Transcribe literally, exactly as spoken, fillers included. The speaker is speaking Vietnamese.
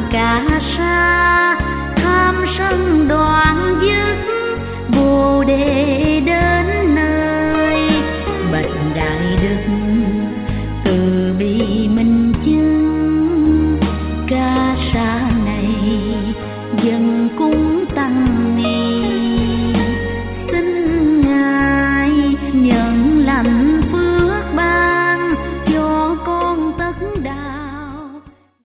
ca sa tham sân đoạn dứt bồ đề đến nơi. Bạch đại đức từ bi minh chứng ca sa này dân cung